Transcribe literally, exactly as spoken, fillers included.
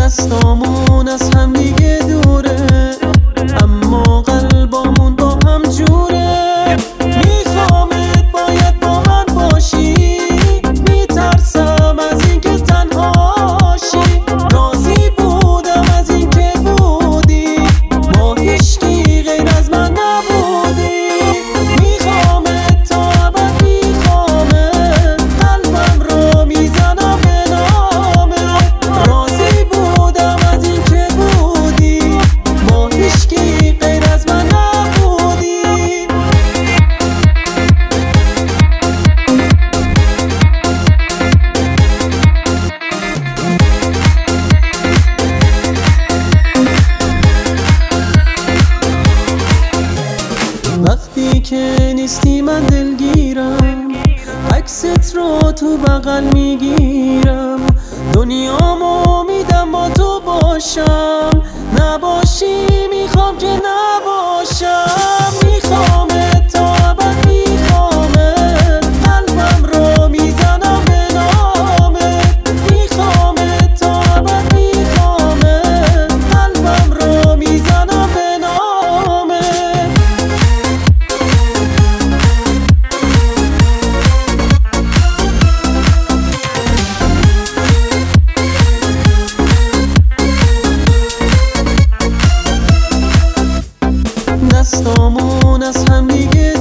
دستامون از هم دیگه دوره، اما قلبامون با هم جوره. میخوامت باید با من باشی، میترسم از این که تنهاشی. راضی بودم از این که بودی، با هیچکی غیر از من نبودی. میخوامت تا ابد، میخوامت قلبم رو میزنم به نامت. راضی بودم از این که بودی، با هیچکی غیر از من نبودی. وقتی که نیستی من دلگیرم، عکست رو تو بغل میگیرم. دنیامو میدم با تو باشم، نباشی میخوام که نباشم. میخوامت تا ابد، میخوامت قلبم رو میزنم به نامت. میخوامت تا ابد، میخوامت قلبم رو میزنم به نامت. دستامون از هم دیگه